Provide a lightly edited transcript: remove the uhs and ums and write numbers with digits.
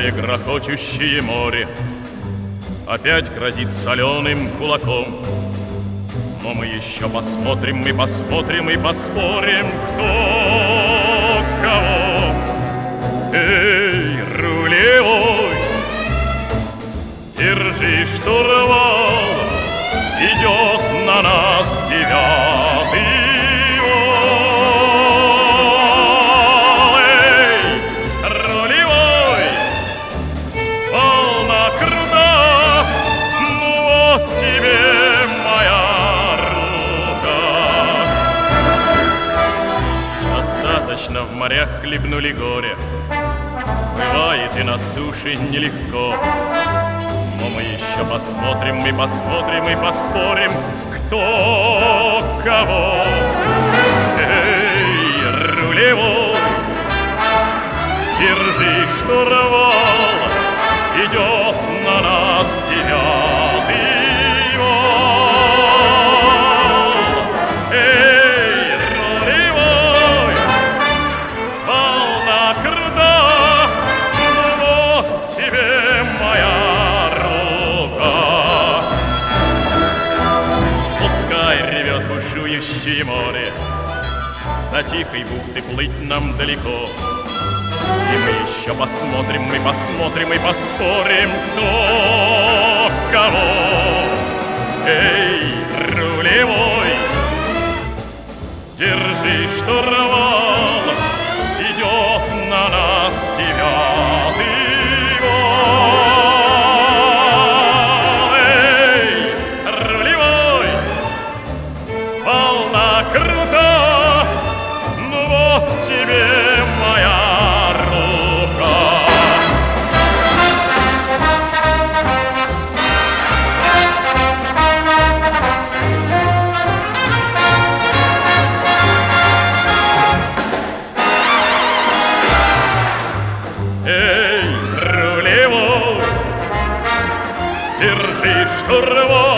Белое грохочущее море опять грозит соленым кулаком. Но мы еще посмотрим, мы посмотрим и поспорим, кто кого. Эй, рулевой, держи штурвал, идет на нас 9-й вал. Эй, рулевой, волна крута, ну вот тебе моя рука. Достаточно в морях хлебнули горе, бывает и на суше нелегко. Но мы еще посмотрим, мы посмотрим и поспорим, кто кого. Эй, рулевой, держи штурвал, идет на нас 9-й вал. Эй, рулевой, волна крута, ну вот тебе моя рука. Пускай ревет бушующее море, до тихой бухты плыть нам далеко. И мы еще посмотрим, мы посмотрим и поспорим, кто кого. Эй, рулевой, держи штурвал, идет на нас 9-й вал. Эй, рулевой, волна крута, ну вот тебе моя рука. Эй, рулевой, держи штурвал,